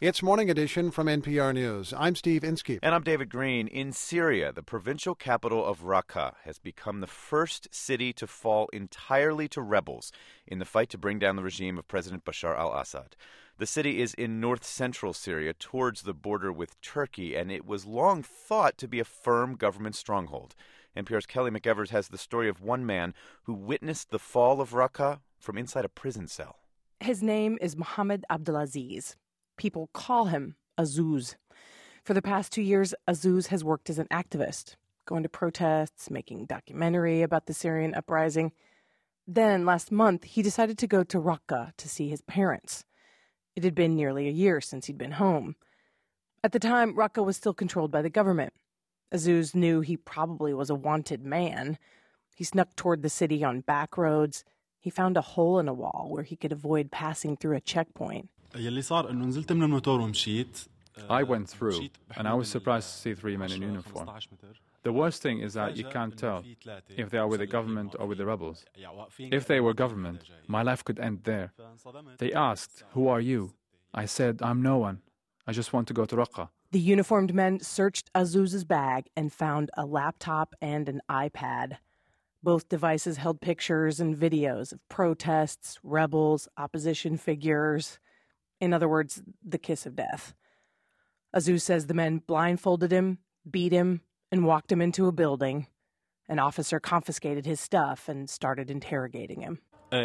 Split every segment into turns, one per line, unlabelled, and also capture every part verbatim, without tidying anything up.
It's Morning Edition from N P R News. I'm Steve Inskeep.
And I'm David Green. In Syria, the provincial capital of Raqqa has become the first city to fall entirely to rebels in the fight to bring down the regime of President Bashar al-Assad. The city is in north-central Syria towards the border with Turkey, and it was long thought to be a firm government stronghold. N P R's Kelly McEvers has the story of one man who witnessed the fall of Raqqa from inside a prison cell.
His name is Mohammed Abdelaziz. People call him Azuz. For the past two years, Azuz has worked as an activist, going to protests, making a documentary about the Syrian uprising. Then, last month, he decided to go to Raqqa to see his parents. It had been nearly a year since he'd been home. At the time, Raqqa was still controlled by the government. Azuz knew he probably was a wanted man. He snuck toward the city on back roads. He found a hole in a wall where he could avoid passing through a checkpoint.
I
went through, and I was surprised to see three men in uniform. The worst thing is that you can't tell if they are with the government or with the rebels. If they were government, my life could end there. They asked, "Who are you?" I said, "I'm no one. I just want to go to Raqqa."
The uniformed men searched Azuz's bag and found a laptop and an iPad. Both devices held pictures and videos of protests, rebels, opposition figures. In other words, the kiss of death. Azuz says the men blindfolded him, beat him, and walked him into a building. An officer confiscated his stuff and started interrogating him.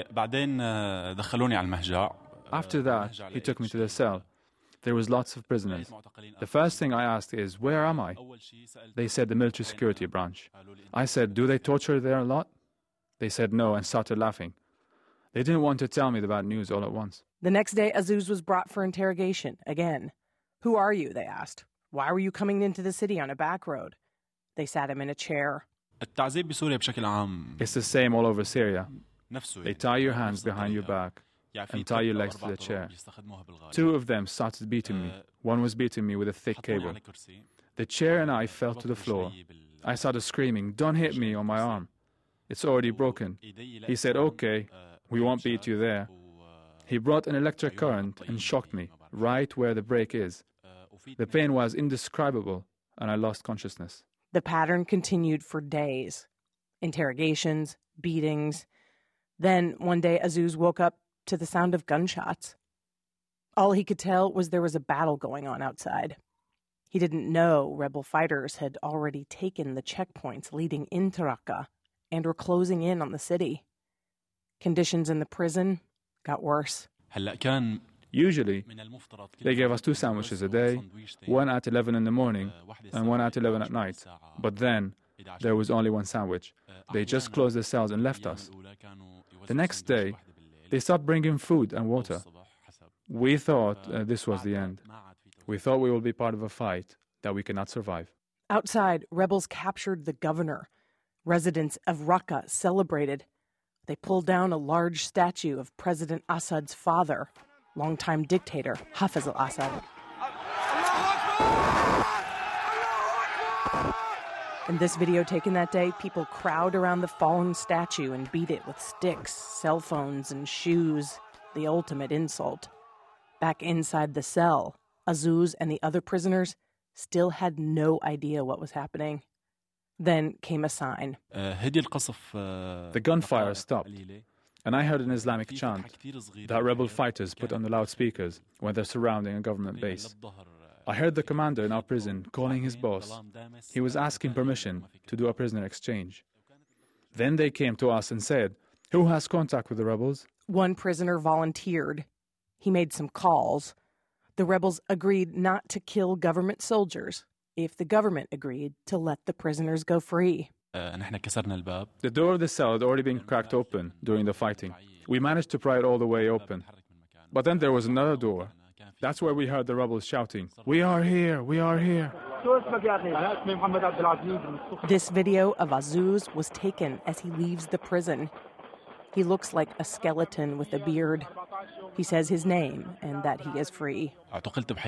After that, he took me to the cell. There was lots of prisoners. The first thing I asked is, "Where am I?" They said the military security branch. I said, "Do they torture there a lot?" They said no and started laughing. They didn't want to tell me the bad news all at once.
The next day, Azuz was brought for interrogation again. "Who are you?" they asked. "Why were you coming into the city on a back road?" They sat him in a chair.
It's the same all over Syria. They tie your hands behind your back and tie your legs to the chair. Two of them started beating me. One was beating me with a thick cable. The chair and I fell to the floor. I started screaming, "Don't hit me on my arm. It's already broken." He said, "Okay, we won't beat you there." He brought an electric current and shocked me right where the break is. The pain was indescribable, and I lost consciousness.
The pattern continued for days. Interrogations, beatings. Then, one day, Azuz woke up to the sound of gunshots. All he could tell was there was a battle going on outside. He didn't know rebel fighters had already taken the checkpoints leading into Raqqa and were closing in on the city. Conditions in the prison got worse.
Usually, they gave us two sandwiches a day, one at eleven in the morning and one at eleven at night. But then, there was only one sandwich. They just closed the cells and left us. The next day, they stopped bringing food and water. We thought uh, this was the end. We thought we would be part of a fight that we cannot survive.
Outside, rebels captured the governor. Residents of Raqqa celebrated. They pulled down a large statue of President Assad's father, longtime dictator Hafez al-Assad. In this video taken that day, people crowd around the fallen statue and beat it with sticks, cell phones, and shoes, the ultimate insult. Back inside the cell, Azuz and the other prisoners still had no idea what was happening. Then came a sign.
The gunfire stopped, and I heard an Islamic chant that rebel fighters put on the loudspeakers when they're surrounding a government base. I heard the commander in our prison calling his boss. He was asking permission to do a prisoner exchange. Then they came to us and said, "Who has contact with the rebels?"
One prisoner volunteered. He made some calls. The rebels agreed not to kill government soldiers if the government agreed to let the prisoners go free.
The door of the cell had already been cracked open during the fighting. We managed to pry it all the way open. But then there was another door. That's where we heard the rebels shouting, "We are here, we are here."
This video of Azuz was taken as he leaves the prison. He looks like a skeleton with a beard. He says his name and that he is free.
I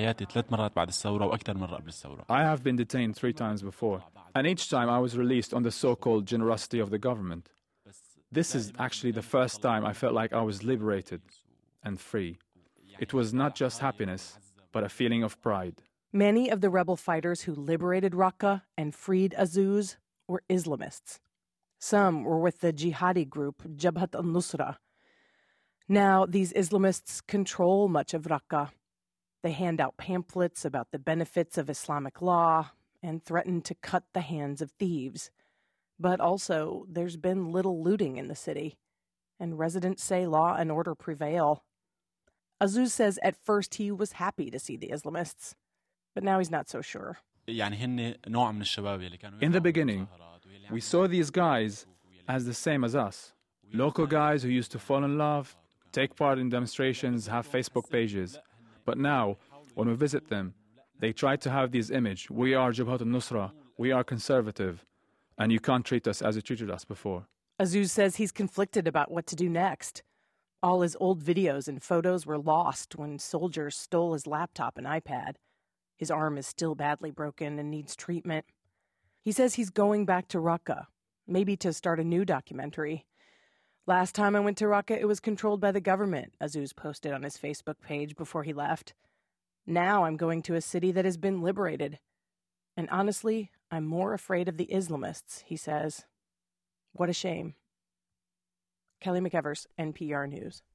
have been detained three times before, and each time I was released on the so-called generosity of the government. This is actually the first time I felt like I was liberated and free. It was not just happiness, but a feeling of pride.
Many of the rebel fighters who liberated Raqqa and freed Azuz were Islamists. Some were with the jihadi group Jabhat al-Nusra. Now, these Islamists control much of Raqqa. They hand out pamphlets about the benefits of Islamic law and threaten to cut the hands of thieves. But also, there's been little looting in the city, and residents say law and order prevail. Azuz says at first he was happy to see the Islamists, but now he's not so sure.
In the beginning, we saw these guys as the same as us. Local guys who used to fall in love, take part in demonstrations, have Facebook pages. But now, when we visit them, they try to have this image. We are Jabhat al-Nusra, we are conservative, and you can't treat us as you treated us before.
Azuz says he's conflicted about what to do next. All his old videos and photos were lost when soldiers stole his laptop and iPad. His arm is still badly broken and needs treatment. He says he's going back to Raqqa, maybe to start a new documentary. Last time I went to Raqqa, it was controlled by the government, Azuz posted on his Facebook page before he left. Now I'm going to a city that has been liberated. And honestly, I'm more afraid of the Islamists, he says. What a shame. Kelly McEvers, N P R News.